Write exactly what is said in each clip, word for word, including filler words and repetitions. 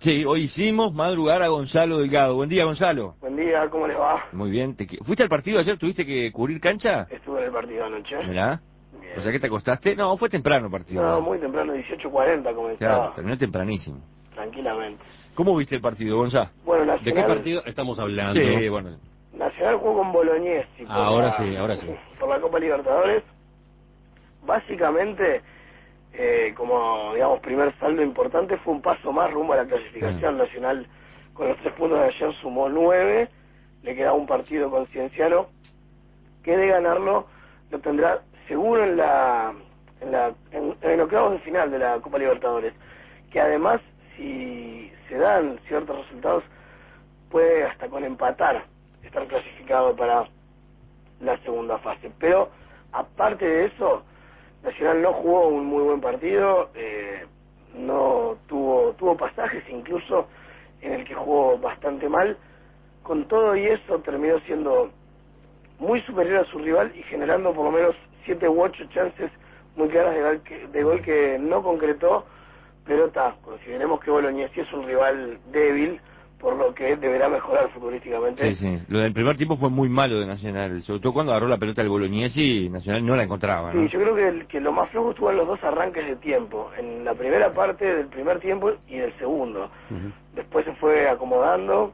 Sí, hoy hicimos madrugar a Gonzalo Delgado. Buen día, Gonzalo. Buen día, ¿cómo les va? Muy bien. ¿Te... ¿Fuiste al partido ayer? ¿Tuviste que cubrir cancha? Estuve en el partido anoche. Mirá. Bien. O sea, ¿qué te acostaste? No, fue temprano el partido. No, muy temprano, dieciocho cuarenta comenzaba. Claro, terminó tempranísimo. Tranquilamente. ¿Cómo viste el partido, Gonzalo? Bueno, ¿De qué Nacional... partido estamos hablando? Sí, bueno. Nacional jugó con Bolognesi por, Ahora la... sí, ahora sí. por la Copa Libertadores. Básicamente, eh, como, digamos, primer saldo importante, fue un paso más rumbo a la clasificación. Mm. Nacional, con los tres puntos de ayer, sumó nueve. Le quedaba un partido con Cienciano, que de ganarlo lo tendrá seguro en la en la en, en los octavos de final de la Copa Libertadores, que además, si se dan ciertos resultados, puede hasta con empatar estar clasificado para la segunda fase. Pero aparte de eso, Nacional no jugó un muy buen partido, eh, no tuvo tuvo pasajes incluso en el que jugó bastante mal. Con todo y eso terminó siendo muy superior a su rival y generando por lo menos siete u ocho chances muy claras de gol que, de gol que no concretó, pero está, consideremos que Bolognesi es un rival débil, por lo que deberá mejorar futbolísticamente. Sí, sí. Lo del primer tiempo fue muy malo de Nacional, sobre todo cuando agarró la pelota el Bolognesi, Nacional no la encontraba, ¿no? Sí, yo creo que, el, que lo más flojo estuvo en los dos arranques de tiempo, en la primera parte del primer tiempo y del segundo. Uh-huh. Después se fue acomodando.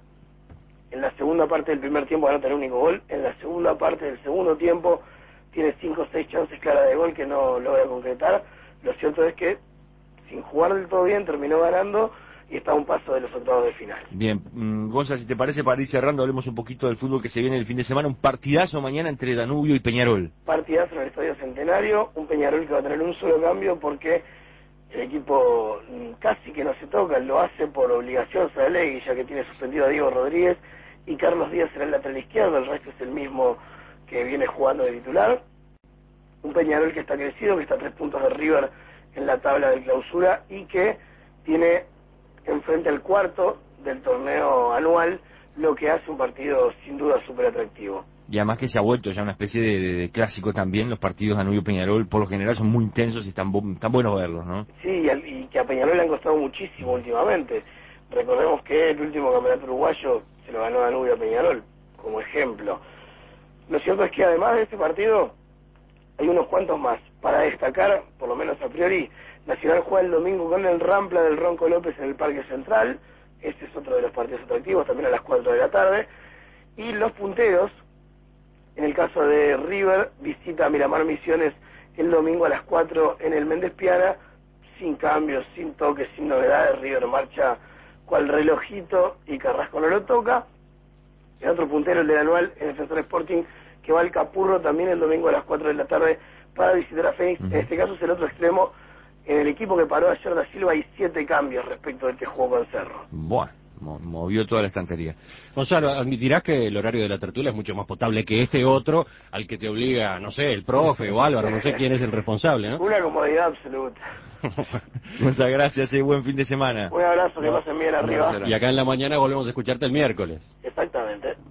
En la segunda parte del primer tiempo ganó el único gol. En la segunda parte del segundo tiempo tiene cinco o seis chances claras de gol que no logra concretar. Lo cierto es que, sin jugar del todo bien, terminó ganando y está a un paso de los octavos de final. Bien, mm, Gonzalo, si te parece, para ir cerrando, hablemos un poquito del fútbol que se viene el fin de semana. Un partidazo mañana entre Danubio y Peñarol. Partidazo en el Estadio Centenario. Un Peñarol que va a tener un solo cambio porque el equipo casi que no se toca. Lo hace por obligación Saralegui, ya que tiene suspendido a Diego Rodríguez y Carlos Díaz será el lateral izquierdo. El resto es el mismo que viene jugando de titular. Un Peñarol que está crecido, que está a tres puntos de River en la tabla de clausura y que tiene enfrente al cuarto del torneo anual, lo que hace un partido sin duda súper atractivo. Y además que se ha vuelto ya una especie de, de, de clásico también. Los partidos Danubio-Peñarol por lo general son muy intensos y están, están buenos verlos, ¿no? Sí, y, al, y que a Peñarol le han costado muchísimo últimamente. Recordemos que el último campeonato uruguayo se lo ganó Danubio a Peñarol, como ejemplo. Lo cierto es que además de este partido hay unos cuantos más. Para destacar, por lo menos a priori, Nacional juega el domingo con el Rampla del Ronco López en el Parque Central. Este es otro de los partidos atractivos, también a las cuatro de la tarde. Y los punteros, en el caso de River, visita a Miramar Misiones el domingo a las cuatro en el Méndez Piana, sin cambios, sin toques, sin novedades. River marcha cual relojito y Carrasco no lo toca. El otro puntero, el del anual, en el Defensor Sporting, que va al Capurro también el domingo a las cuatro de la tarde para visitar a Fénix. Uh-huh. En este caso es el otro extremo. En el equipo que paró ayer da Silva hay siete cambios respecto del que jugó con Cerro. Bueno, movió toda la estantería. Gonzalo, admitirás que el horario de la tertulia es mucho más potable que este otro, al que te obliga, no sé, el profe o Álvaro, no sé quién es el responsable, ¿no? Una comodidad absoluta. Muchas gracias y buen fin de semana. Un abrazo, que pasen bien arriba. Y acá en la mañana volvemos a escucharte el miércoles. Exactamente.